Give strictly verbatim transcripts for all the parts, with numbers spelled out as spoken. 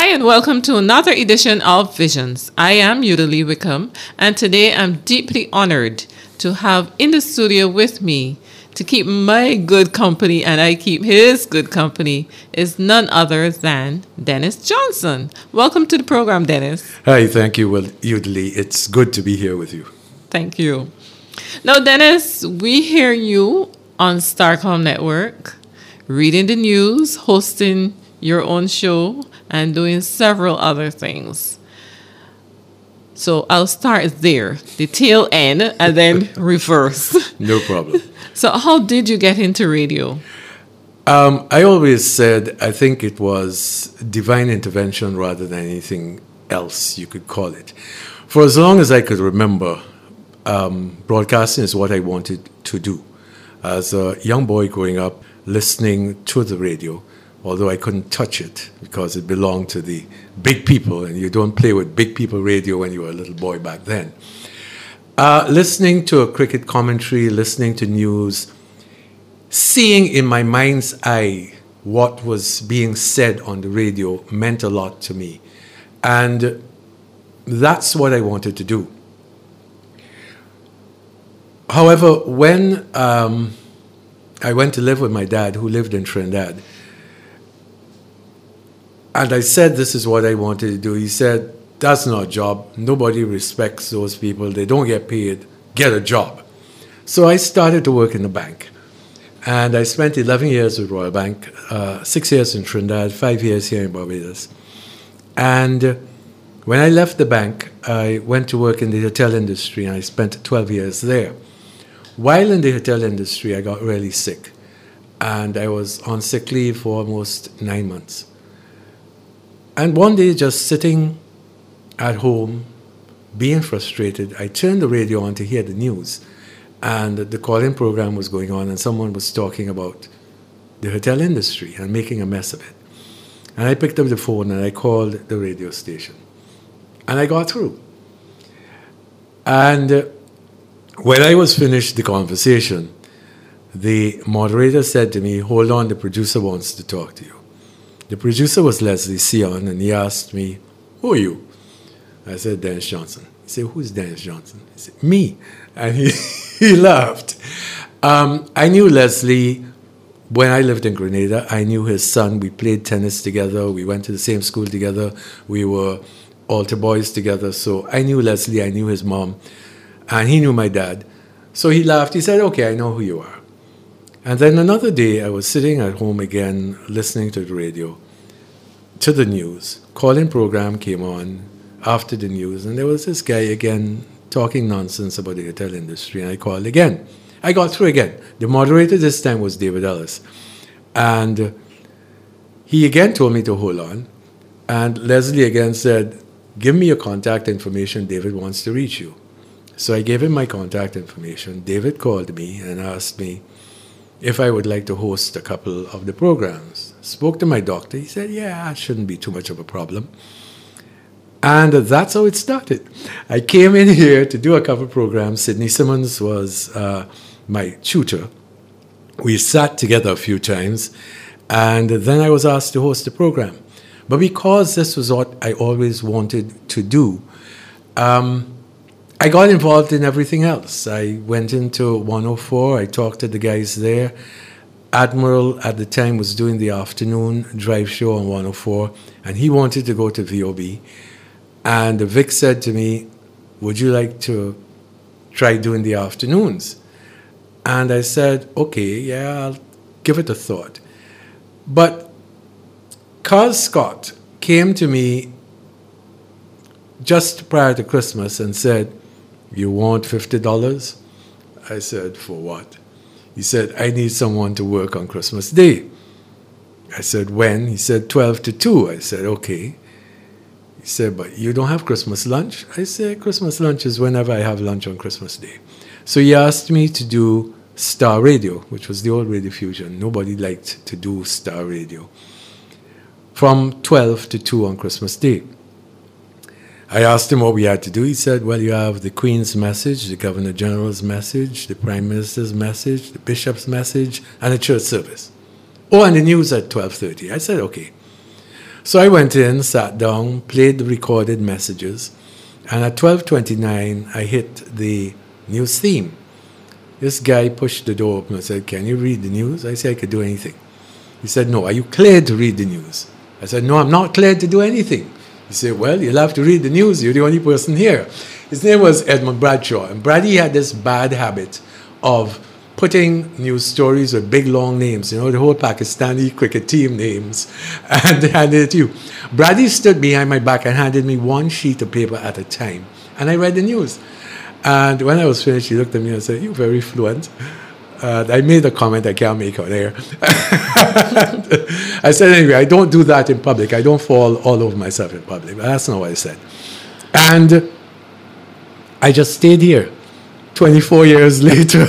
and welcome to another edition of Visions. I am Yudalee Wickham, and today I'm deeply honored to have in the studio with me to keep my good company, and I keep his good company, is none other than Dennis Johnson. Welcome to the program, Dennis. Hi, thank you, well, Yudalee. It's good to be here with you. Thank you. Now, Dennis, we hear you on Starcom Network, reading the news, hosting your own show, and doing several other things. So I'll start there, the tail end, and then reverse. No problem. So how did you get into radio? Um, I always said I think it was divine intervention rather than anything else you could call it. For as long as I could remember, um, broadcasting is what I wanted to do. As a young boy growing up, listening to the radio, although I couldn't touch it because it belonged to the big people, and you don't play with big people radio when you were a little boy back then. Uh, listening to a cricket commentary, listening to news, seeing in my mind's eye what was being said on the radio meant a lot to me. And that's what I wanted to do. However, when um, I went to live with my dad, who lived in Trinidad, and I said, this is what I wanted to do. He said, that's not a job. Nobody respects those people. They don't get paid. Get a job. So I started to work in the bank. And I spent eleven years with Royal Bank, uh, six years in Trinidad, five years here in Barbados. And when I left the bank, I went to work in the hotel industry, and I spent twelve years there. While in the hotel industry, I got really sick. And I was on sick leave for almost nine months. And one day, just sitting at home, being frustrated, I turned the radio on to hear the news. And the call-in program was going on, and someone was talking about the hotel industry and making a mess of it. And I picked up the phone and I called the radio station. And I got through. And uh, when I was finished the conversation, the moderator said to me, hold on, the producer wants to talk to you. The producer was Leslie Sion, and he asked me, who are you? I said, Dennis Johnson. He said, who's Dennis Johnson? He said, me. And he, he laughed. Um, I knew Leslie when I lived in Grenada. I knew his son. We played tennis together. We went to the same school together. We were altar boys together. So I knew Leslie. I knew his mom. And he knew my dad. So he laughed. He said, okay, I know who you are. And then another day, I was sitting at home again, listening to the radio, to the news. Call-in program came on after the news, and there was this guy again talking nonsense about the hotel industry, and I called again. I got through again. The moderator this time was David Ellis. And he again told me to hold on, and Leslie again said, give me your contact information, David wants to reach you. So I gave him my contact information. David called me and asked me if I would like to host a couple of the programs. Spoke to my doctor. He said, yeah, it shouldn't be too much of a problem. And that's how it started. I came in here to do a couple of programs. Sidney Simmons was uh, my tutor. We sat together a few times, and then I was asked to host the program. But because this was what I always wanted to do, um, I got involved in everything else. I went into one oh four. I talked to the guys there. Admiral at the time was doing the afternoon drive show on one oh four, and he wanted to go to V O B. And Vic said to me, would you like to try doing the afternoons? And I said, okay, yeah, I'll give it a thought. But Carl Scott came to me just prior to Christmas and said, you want fifty dollars? I said, for what? He said, I need someone to work on Christmas Day. I said, when? He said, twelve to two. I said, okay. He said, but you don't have Christmas lunch? I said, Christmas lunch is whenever I have lunch on Christmas Day. So he asked me to do Star Radio, which was the old Radio Fusion. Nobody liked to do Star Radio. From twelve to two on Christmas Day. I asked him what we had to do. He said, well, you have the Queen's message, the Governor General's message, the Prime Minister's message, the Bishop's message, and the church service. Oh, and the news at twelve thirty. I said, okay. So I went in, sat down, played the recorded messages, and at twelve twenty-nine, I hit the news theme. This guy pushed the door open and said, "Can you read the news?" I said, "I could do anything." He said, "No, are you cleared to read the news?" I said, "No, I'm not cleared to do anything." He said, "Well, you'll have to read the news. You're the only person here." His name was Edmund Bradshaw. And Brady had this bad habit of putting news stories with big, long names, you know, the whole Pakistani cricket team names, and handed it to you. Brady stood behind my back and handed me one sheet of paper at a time. And I read the news. And when I was finished, he looked at me and said, "You're very fluent." Uh, I made a comment I can't make on air. I said, "Anyway, I don't do that in public. I don't fall all over myself in public." But that's not what I said. And I just stayed here. twenty-four years later,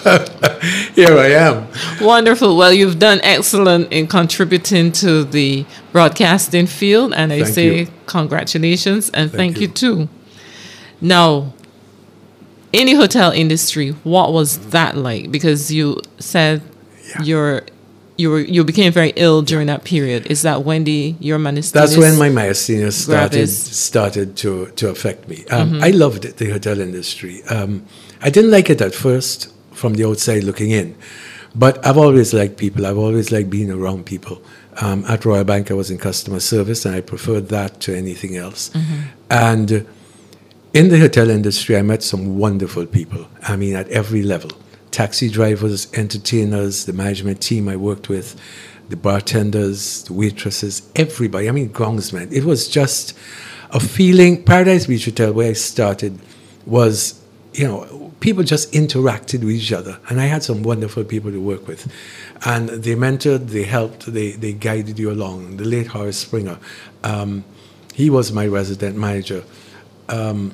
here I am. Wonderful. Well, you've done excellent in contributing to the broadcasting field. And I Thank say you. congratulations and thank, Thank you. you too. Now, in the hotel industry, what was that like? Because you said Yeah. you're, you were you became very ill during that period. Is that when the your myasthenia? That's when my myasthenia started gravis. started to, to affect me. Um, I loved it, the hotel industry. Um, I didn't like it at first from the outside looking in, but I've always liked people. I've always liked being around people. Um, at Royal Bank, I was in customer service, and I preferred that to anything else. And uh, in the hotel industry, I met some wonderful people. I mean, at every level. Taxi drivers, entertainers, the management team I worked with, the bartenders, the waitresses, everybody. I mean, groundsmen. It was just a feeling. Paradise Beach Hotel, where I started, was, you know, people just interacted with each other. And I had some wonderful people to work with. And they mentored, they helped, they, they guided you along. The late Horace Springer, um, he was my resident manager. Um,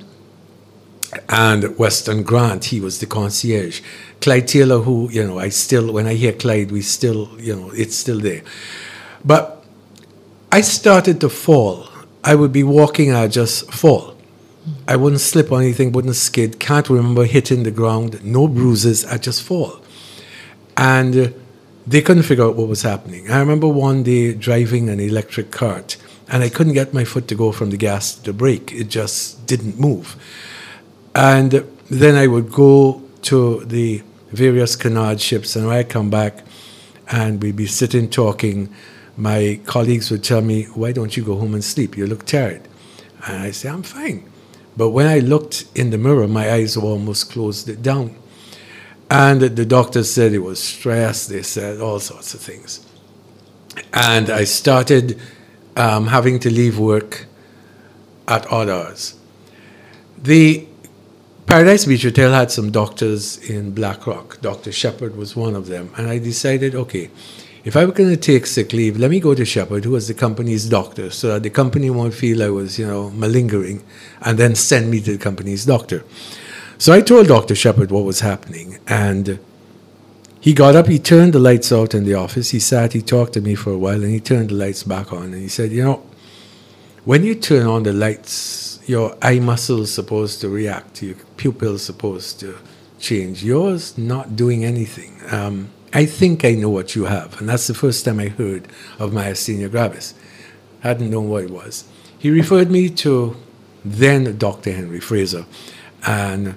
and Weston Grant, he was the concierge. Clyde Taylor, who, you know, I still, when I hear Clyde, we still, you know, it's still there. But I started to fall. I would be walking, I'd just fall. I wouldn't slip on anything, wouldn't skid, can't remember hitting the ground, no bruises, I'd just fall. And uh, they couldn't figure out what was happening. I remember one day driving an electric cart, and I couldn't get my foot to go from the gas to the brake. It just didn't move. And then I would go to the various canard ships, and when I come back and we'd be sitting talking, my colleagues would tell me, "Why don't you go home and sleep? You look tired." And I say, "I'm fine." But when I looked in the mirror, my eyes were almost closed down. And the doctors said it was stress. They said all sorts of things. And I started um, having to leave work at odd hours. The Paradise Beach Hotel had some doctors in Black Rock. Doctor Shepard was one of them. And I decided, okay, if I were going to take sick leave, let me go to Shepard, who was the company's doctor, so that the company won't feel I was, you know, malingering, and then send me to the company's doctor. So I told Doctor Shepard what was happening. And he got up, he turned the lights out in the office. He sat, he talked to me for a while, and he turned the lights back on. And he said, "You know, when you turn on the lights, your eye muscles supposed to react, your pupils supposed to change. Yours not doing anything. Um, I think I know what you have." And that's the first time I heard of myasthenia gravis. Hadn't known what it was. He referred me to then Doctor Henry Fraser. And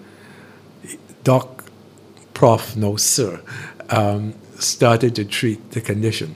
Doc, Prof, no sir, um, started to treat the condition.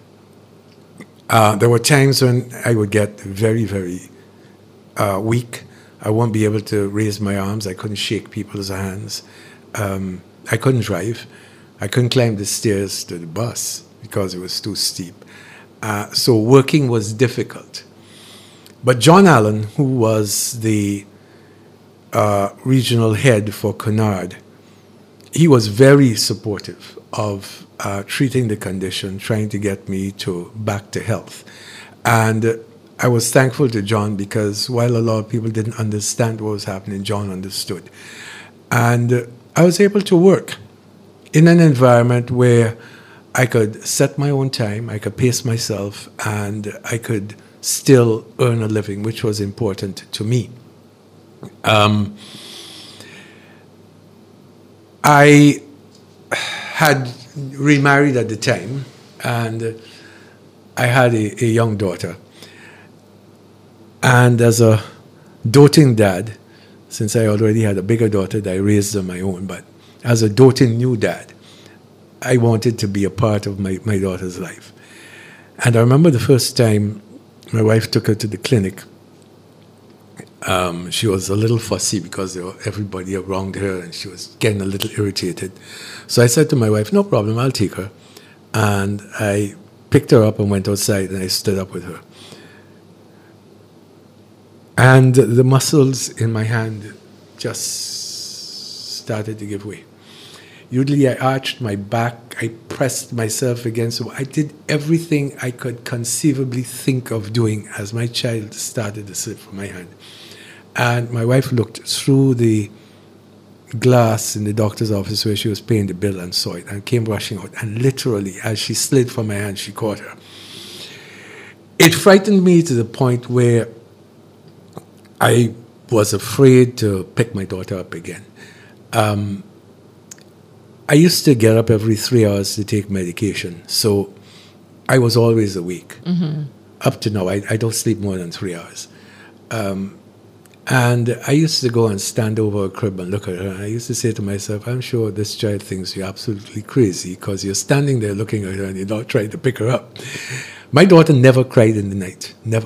Uh, there were times when I would get very, very uh, weak. I won't be able to raise my arms. I couldn't shake people's hands. Um, I couldn't drive. I couldn't climb the stairs to the bus because it was too steep. Uh, so working was difficult. But John Allen, who was the uh, regional head for Cunard, he was very supportive of uh, treating the condition, trying to get me to back to health. And uh, I was thankful to John because while a lot of people didn't understand what was happening, John understood. And uh, I was able to work in an environment where I could set my own time, I could pace myself, and I could still earn a living, which was important to me. Um, I had remarried at the time, and I had a, a young daughter. And as a doting dad, since I already had a bigger daughter that I raised on my own, but as a doting new dad, I wanted to be a part of my, my daughter's life. And I remember the first time my wife took her to the clinic. Um, she was a little fussy because there were everybody around her and she was getting a little irritated. So I said to my wife, no problem, I'll take her. And I picked her up and went outside and I stood up with her. And the muscles in my hand just started to give way. Usually I arched my back, I pressed myself against, I did everything I could conceivably think of doing as my child started to slip from my hand. And my wife looked through the glass in the doctor's office where she was paying the bill and saw it and came rushing out. And literally, as she slid from my hand, she caught her. It frightened me to the point where I was afraid to pick my daughter up again. Um, I used to get up every three hours to take medication, so I was always awake. Mm-hmm. Up to now, I, I don't sleep more than three hours. Um, and I used to go and stand over a crib and look at her, and I used to say to myself, I'm sure this child thinks you're absolutely crazy because you're standing there looking at her and you're not trying to pick her up. My daughter never cried in the night, never.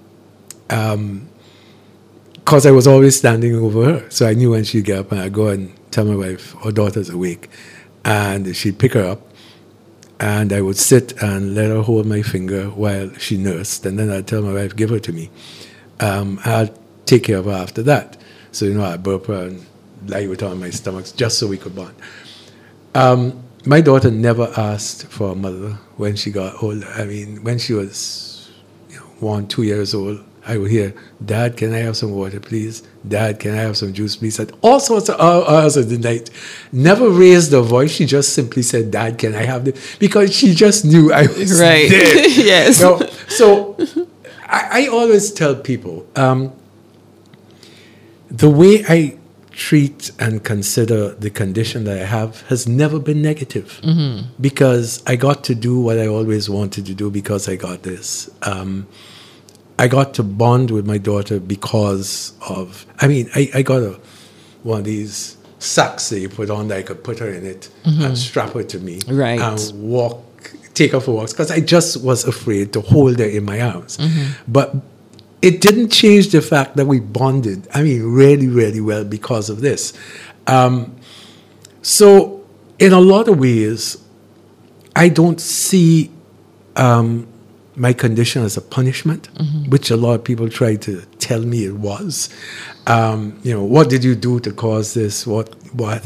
Um, because I was always standing over her. So I knew when she'd get up and I'd go and tell my wife, our daughter's awake. And she'd pick her up and I would sit and let her hold my finger while she nursed. And then I'd tell my wife, give her to me. Um, I'll take care of her after that. So, you know, I'd burp her and lie with her on my stomach just so we could bond. Um, my daughter never asked for a mother when she got older. I mean, when she was you know, one, two years old, I would hear, Dad, can I have some water, please? Dad, can I have some juice, please? At all sorts of hours of the night. Never raised her voice. She just simply said, Dad, can I have this? Because she just knew I was right. there. Yes. You know? So I, I always tell people, um, the way I treat and consider the condition that I have has never been negative. Mm-hmm. Because I got to do what I always wanted to do because I got this. Um, I got to bond with my daughter because of, I mean, I, I got a, one of these sacks that you put on that I could put her in it mm-hmm. and strap her to me. Right. And walk, take her for walks, because I just was afraid to hold her in my arms. Mm-hmm. But it didn't change the fact that we bonded, I mean, really, really well because of this. Um, so in a lot of ways, I don't see um, my condition as a punishment, mm-hmm. which a lot of people try to tell me it was. Um, you know, what did you do to cause this? What, what?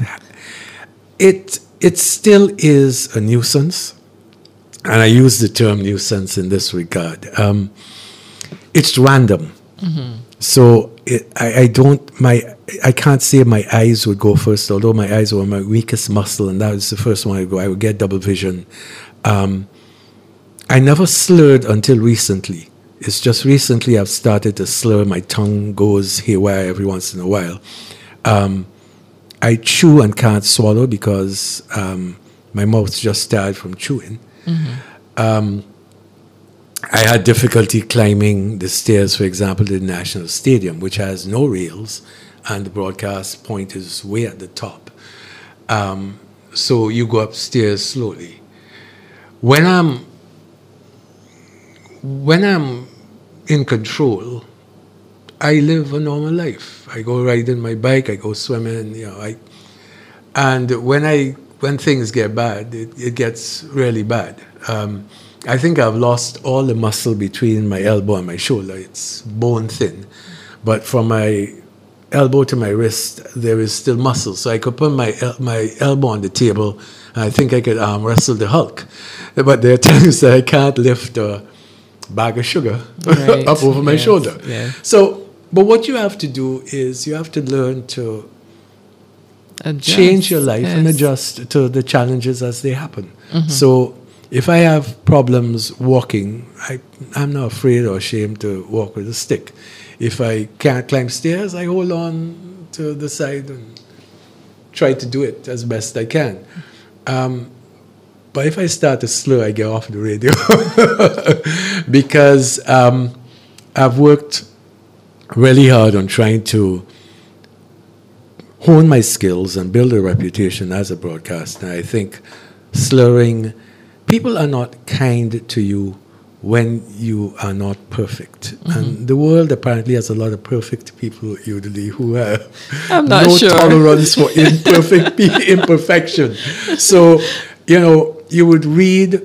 It, it still is a nuisance, and I use the term nuisance in this regard. Um, it's random. Mm-hmm. So it, I, I don't, my, I can't say my eyes would go first, although my eyes were my weakest muscle, and that was the first one I would go. I would get double vision. Um, I never slurred until recently. It's just recently I've started to slur. My tongue goes haywire every once in a while. Um, I chew and can't swallow because um, my mouth's just tired from chewing. Mm-hmm. Um, I had difficulty climbing the stairs, for example, to the National Stadium, which has no rails, and the broadcast point is way at the top. Um, so you go upstairs slowly. When I'm when I'm in control, I live a normal life. I go riding my bike, I go swimming, you know. I, and when I when things get bad, it, it gets really bad. Um, I think I've lost all the muscle between my elbow and my shoulder. It's bone thin. But from my elbow to my wrist, there is still muscle. So I could put my el- my elbow on the table, and I think I could arm wrestle the Hulk. But there are times that I can't lift a bag of sugar right. up over my yes. shoulder. Yeah. So, but what you have to do is you have to learn to adjust. Change your life yes. and adjust to the challenges as they happen. Mm-hmm. So if I have problems walking, I, I'm not afraid or ashamed to walk with a stick. If I can't climb stairs, I hold on to the side and try to do it as best I can. Um, but if I start to slur, I get off the radio because um, I've worked really hard on trying to hone my skills and build a reputation as a broadcaster. I think slurring, people are not kind to you when you are not perfect. Mm-hmm. And the world apparently has a lot of perfect people, usually, who have I'm not no sure. tolerance for imperfect imperfection. So, you know, you would read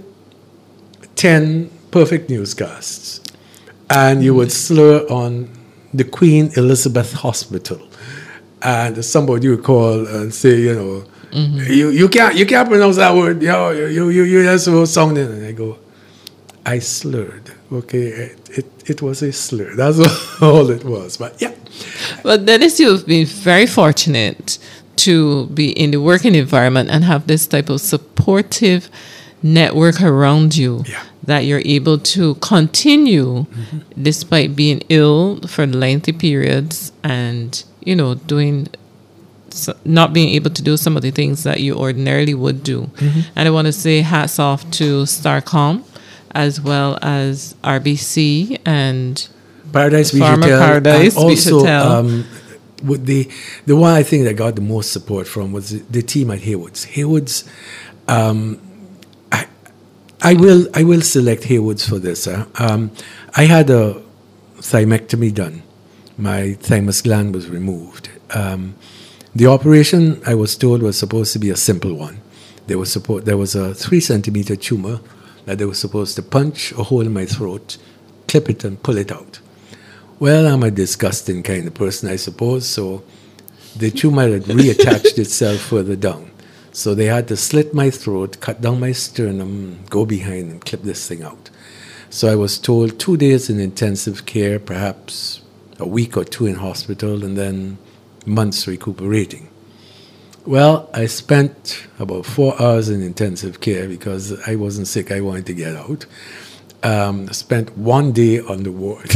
ten perfect newscasts, and you would slur on the Queen Elizabeth Hospital, and somebody would call and say, you know, mm-hmm. you you can't you can't pronounce that word. You know, you you you that's so sounding. And I go, I slurred. Okay, it, it it was a slur. That's all it was. But yeah. But Dennis, you've been very fortunate to be in the working environment and have this type of supportive network around you, yeah. that you're able to continue mm-hmm. despite being ill for lengthy periods and, you know, doing, not being able to do some of the things that you ordinarily would do. Mm-hmm. And I want to say hats off to Starcom as well as R B C and Paradise Beach Farmer Hotel. Paradise and Beach also, Hotel. Um, with the the one I think that got the most support from was the, the team at Haywood's. Haywood's, um, I, I will I will select Haywood's for this. Huh? Um, I had a thymectomy done. My thymus gland was removed. Um, the operation, I was told, was supposed to be a simple one. There was support. There was a three centimeter tumor that they were supposed to punch a hole in my throat, clip it, and pull it out. Well, I'm a disgusting kind of person, I suppose, so the tumor had reattached itself further down. So they had to slit my throat, cut down my sternum, go behind and clip this thing out. So I was told two days in intensive care, perhaps a week or two in hospital, and then months recuperating. Well, I spent about four hours in intensive care because I wasn't sick, I wanted to get out. Um, spent one day on the ward.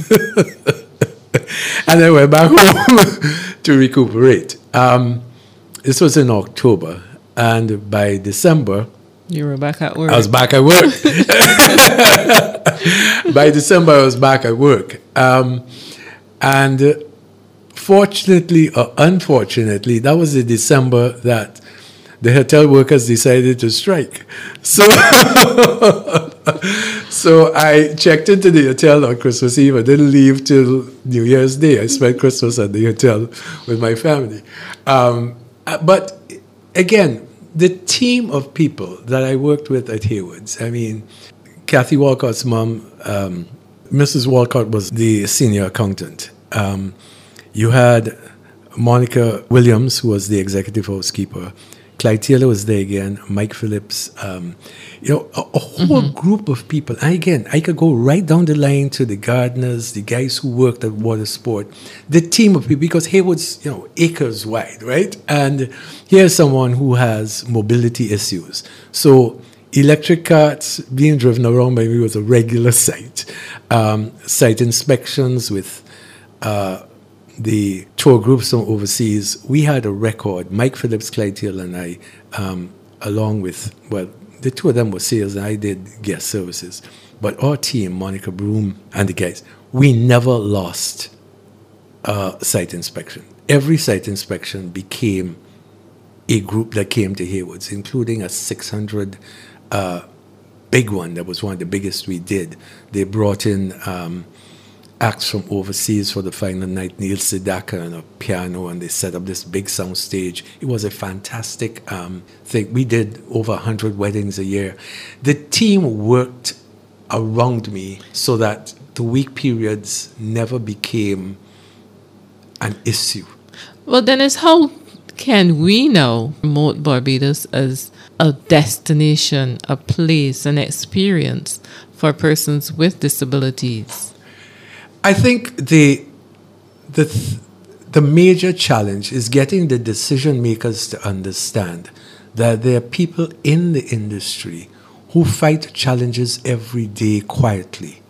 And then went back home to recuperate. Um, this was in October, and by December, you were back at work. I was back at work. By December, I was back at work. Um, and uh, fortunately or unfortunately, that was the December that the hotel workers decided to strike. So, so I checked into the hotel on Christmas Eve. I didn't leave till New Year's Day. I spent Christmas at the hotel with my family. Um, but again, the team of people that I worked with at Haywood's, I mean, Kathy Walcott's mom, um, Missus Walcott was the senior accountant. Um, you had Monica Williams, who was the executive housekeeper. Clyde Taylor was there again, Mike Phillips, um, you know, a, a whole mm-hmm. group of people. And again, I could go right down the line to the gardeners, the guys who worked at Water Sport, the team of people, because Haywood's, you know, acres wide, right? And here's someone who has mobility issues. So electric carts being driven around by me was a regular sight. Um, site inspections with uh, the tour groups from overseas, we had a record. Mike Phillips, Clyde Taylor, and I, um, along with, well, the two of them were sales, and I did guest services. But our team, Monica Broom and the guys, we never lost a site inspection. Every site inspection became a group that came to Haywood's, including a six hundred uh, big one that was one of the biggest we did. They brought in Um, acts from overseas for the final night, Neil Sedaka and a piano, and they set up this big sound stage. It was a fantastic um, thing. We did over one hundred weddings a year. The team worked around me so that the week periods never became an issue. Well, Dennis, how can we now promote Barbados as a destination, a place, an experience for persons with disabilities? I think the the the major challenge is getting the decision makers to understand that there are people in the industry who fight challenges every day quietly,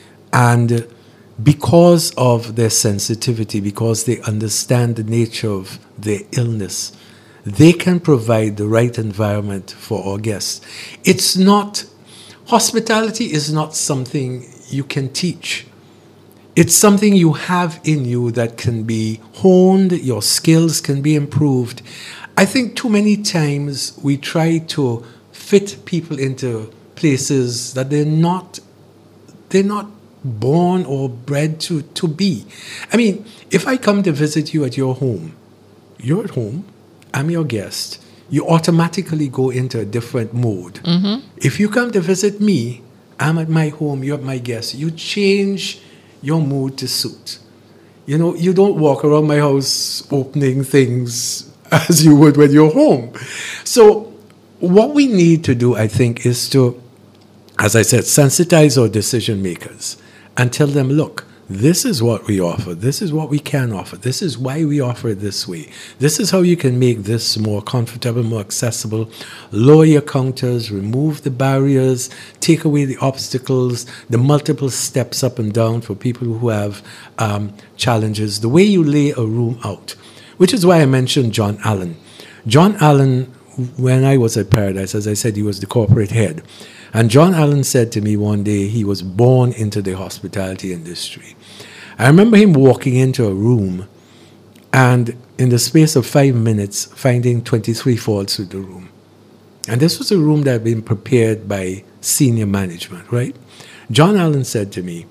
and because of their sensitivity, because they understand the nature of their illness, they can provide the right environment for our guests. It's not, hospitality is not something you can teach. it's something you have in you that can be honed, your skills can be improved. I think too many times we try to fit people into places that they're not they're not born or bred to, to be. I mean, if I come to visit you at your home, you're at home, I'm your guest, you automatically go into a different mode. Mm-hmm. If you come to visit me, I'm at my home, you're my guest, you change your mood to suit. You know, you don't walk around my house opening things as you would when you're home. So what we need to do, I think, is to, as I said, sensitize our decision makers and tell them, look, this is what we offer. This is what we can offer. This is why we offer it this way. This is how you can make this more comfortable, more accessible. Lower your counters, remove the barriers, take away the obstacles, the multiple steps up and down for people who have um, challenges. The way you lay a room out, which is why I mentioned John Allen. John Allen, when I was at Paradise, as I said, he was the corporate head. And John Allen said to me one day, he was born into the hospitality industry. I remember him walking into a room and in the space of five minutes, finding twenty-three faults with the room. And this was a room that had been prepared by senior management, right? John Allen said to me,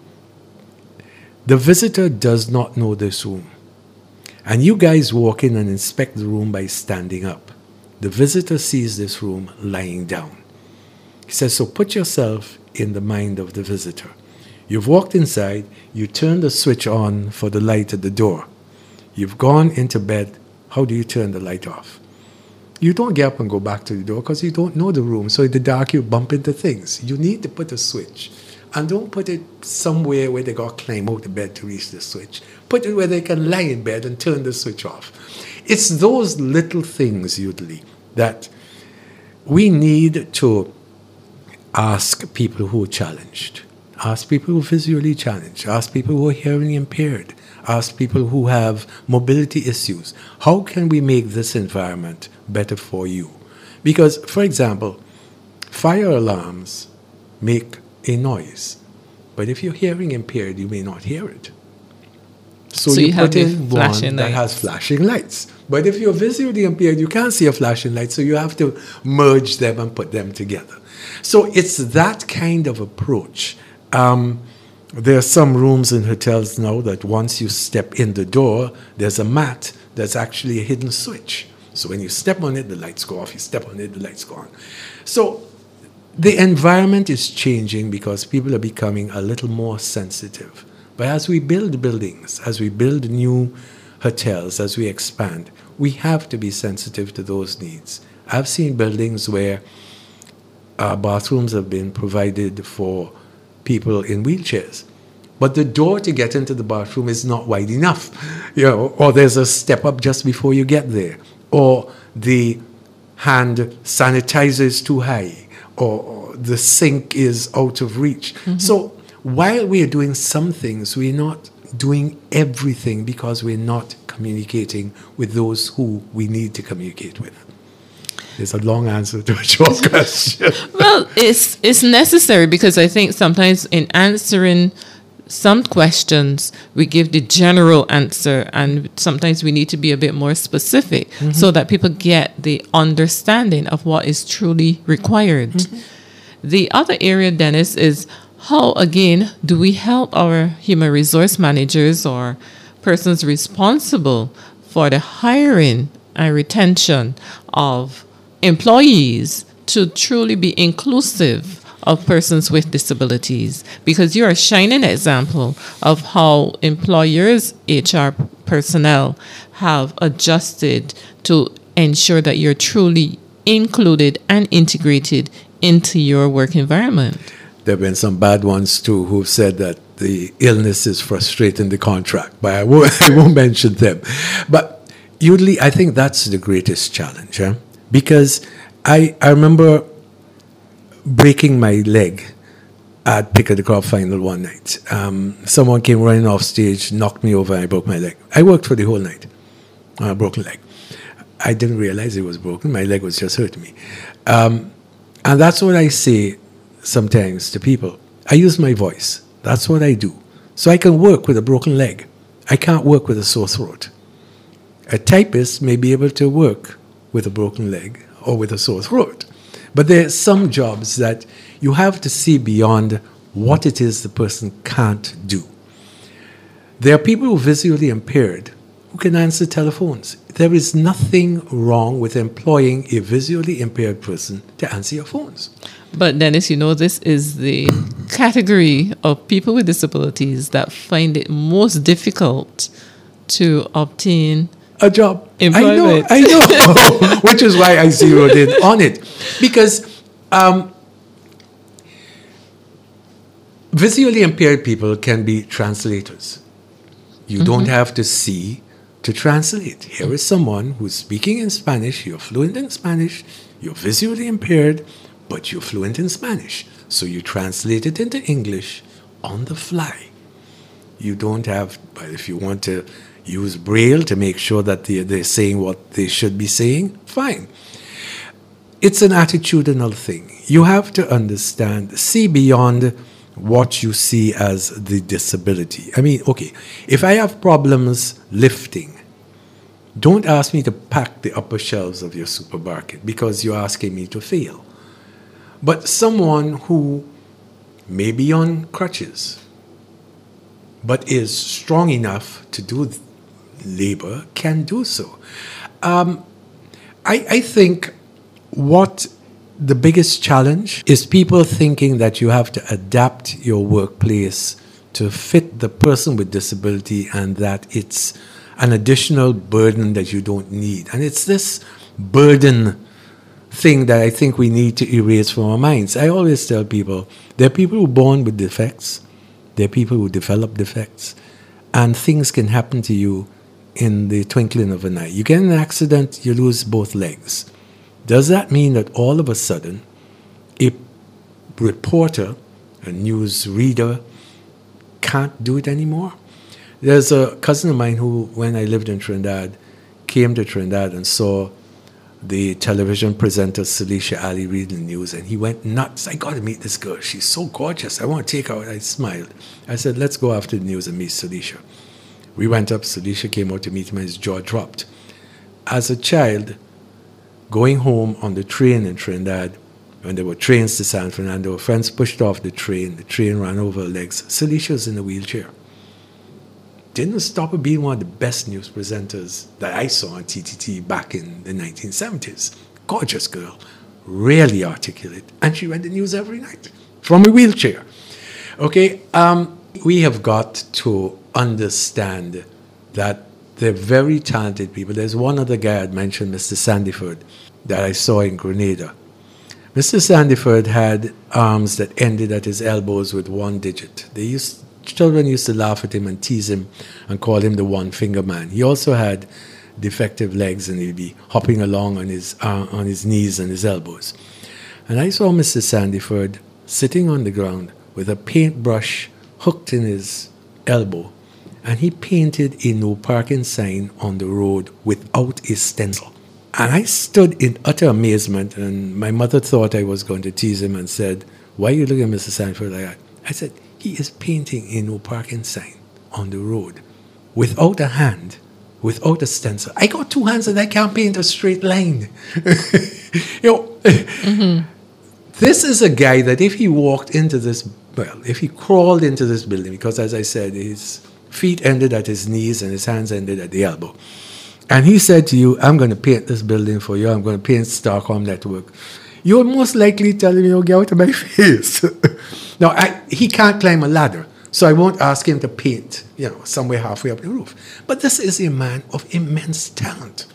the visitor does not know this room. And you guys walk in and inspect the room by standing up. The visitor sees this room lying down. He says, so put yourself in the mind of the visitor. You've walked inside, you turn the switch on for the light at the door. You've gone into bed, how do you turn the light off? You don't get up and go back to the door because you don't know the room. So in the dark, you bump into things. You need to put a switch. And don't put it somewhere where they got to climb out the bed to reach the switch. Put it where they can lie in bed and turn the switch off. It's those little things, usually, that we need to ask people who are challenged, ask people who are visually challenged, ask people who are hearing impaired, ask people who have mobility issues. How can we make this environment better for you? Because, for example, fire alarms make a noise, but if you're hearing impaired, you may not hear it. So, so you, you put have in one flashing that lights. has flashing lights. But if you're visually impaired, you can't see a flashing light, so you have to merge them and put them together. So it's that kind of approach. Um, there are some rooms in hotels now that once you step in the door, there's a mat that's actually a hidden switch. So when you step on it, the lights go off. You step on it, the lights go on. So the environment is changing because people are becoming a little more sensitive. But as we build buildings, as we build new hotels, as we expand, we have to be sensitive to those needs. I've seen buildings where uh, bathrooms have been provided for people in wheelchairs, but the door to get into the bathroom is not wide enough, you know, or there's a step up just before you get there, or the hand sanitizer is too high, or, or the sink is out of reach. Mm-hmm. So while we are doing some things, we're not doing everything because we're not communicating with those who we need to communicate with. There's a long answer to a short question. Well, it's it's necessary because I think sometimes in answering some questions, we give the general answer, and sometimes we need to be a bit more specific mm-hmm. so that people get the understanding of what is truly required. Mm-hmm. The other area, Dennis, is how, again, do we help our human resource managers or persons responsible for the hiring and retention of employees to truly be inclusive of persons with disabilities? Because you're a shining example of how employers' H R personnel have adjusted to ensure that you're truly included and integrated into your work environment. There have been some bad ones too who've said that the illness is frustrating the contract, but I won't, I won't mention them. But usually I think that's the greatest challenge, huh? Because I, I remember breaking my leg at Pick of the Crop final one night. Um, someone came running off stage, knocked me over, and I broke my leg. I worked for the whole night on a broken leg. I didn't realize it was broken. My leg was just hurting me. Um, and that's what I say sometimes to people. I use my voice. That's what I do. So I can work with a broken leg. I can't work with a sore throat. A typist may be able to work with a broken leg or with a sore throat. But there are some jobs that you have to see beyond what it is the person can't do. There are people who are visually impaired who can answer telephones. There is nothing wrong with employing a visually impaired person to answer your phones. But Dennis, you know, this is the category of people with disabilities that find it most difficult to obtain a job. Employment. I know, I know. Which is why I zeroed in on it. Because um, visually impaired people can be translators. You mm-hmm. don't have to see to translate. Here is someone who's speaking in Spanish, you're fluent in Spanish, you're visually impaired, but you're fluent in Spanish. So you translate it into English on the fly. You don't have, but if you want to use Braille to make sure that they're, they're saying what they should be saying, fine. It's an attitudinal thing. You have to understand, see beyond what you see as the disability. I mean, okay, if I have problems lifting, don't ask me to pack the upper shelves of your supermarket because you're asking me to fail. But someone who may be on crutches but is strong enough to do labor can do so. Um, I, I think what the biggest challenge is people thinking that you have to adapt your workplace to fit the person with disability and that it's an additional burden that you don't need. And it's this burden thing that I think we need to erase from our minds. I always tell people, there are people who are born with defects, there are people who develop defects, and things can happen to you in the twinkling of an eye. You get in an accident, you lose both legs. Does that mean that all of a sudden a reporter, a news reader, can't do it anymore? There's a cousin of mine who, when I lived in Trinidad, came to Trinidad and saw the television presenter Salisha Ali reading the news, and he went nuts. I got to meet this girl. She's so gorgeous. I want to take her. I smiled. I said, let's go after the news and meet Salisha. We went up. Salisha came out to meet him, and his jaw dropped. As a child, going home on the train in Trinidad, when there were trains to San Fernando, friends pushed off the train. The train ran over her legs. Salisha was in a wheelchair. Didn't stop her being one of the best news presenters that I saw on T T T back in the nineteen seventies. Gorgeous girl, really articulate, and she read the news every night from a wheelchair. Okay, um, we have got to understand that they're very talented people. There's one other guy I'd mentioned, Mister Sandiford, that I saw in Grenada. Mister Sandiford had arms that ended at his elbows with one digit. They used Children used to laugh at him and tease him and call him the one-finger man. He also had defective legs, and he'd be hopping along on his uh, on his knees and his elbows. And I saw Mister Sandiford sitting on the ground with a paintbrush hooked in his elbow, and he painted a no parking sign on the road without a stencil. And I stood in utter amazement, and my mother thought I was going to tease him and said, "Why are you looking at Mister Sandiford like that?" I said, he is painting a no parking sign on the road without a hand, without a stencil. I got two hands and I can't paint a straight line. you know, mm-hmm. This is a guy that if he walked into this, well, if he crawled into this building, because as I said, his feet ended at his knees and his hands ended at the elbow. And he said to you, I'm going to paint this building for you. I'm going to paint Starcom Network. You're most likely telling me, oh, get out of my face. Now, I, he can't climb a ladder, so I won't ask him to paint, you know, somewhere halfway up the roof. But this is a man of immense talent.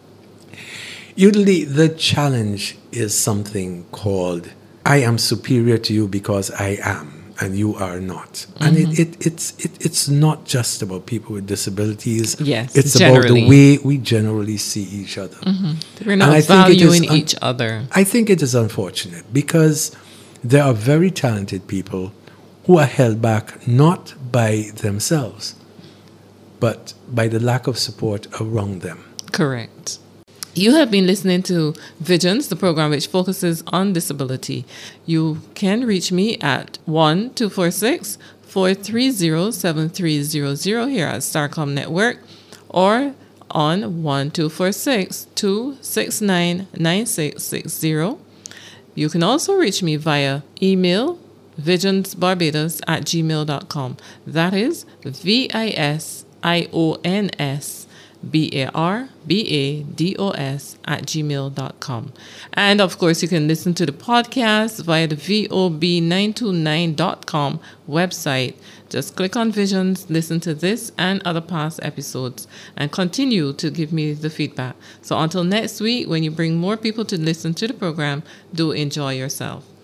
Usually, the challenge is something called, I am superior to you because I am, and you are not. Mm-hmm. And it, it, it's, it, it's not just about people with disabilities. Yes, it's generally. about the way we generally see each other. Mm-hmm. We're not valuing un- each other. I think it is unfortunate because there are very talented people who are held back not by themselves, but by the lack of support around them. Correct. You have been listening to Visions, the program which focuses on disability. You can reach me at one two four six, four three zero, seven three zero zero here at Starcom Network, or on one two four six, two six nine, nine six six zero. You can also reach me via email, visionsbarbados at gmail dot com. That is V I S I O N S B A R B A D O S at gmail dot com. And of course, you can listen to the podcast via the V O B nine two nine dot com website. Just click on Visions, listen to this and other past episodes, and continue to give me the feedback. So until next week, when you bring more people to listen to the program, do enjoy yourself.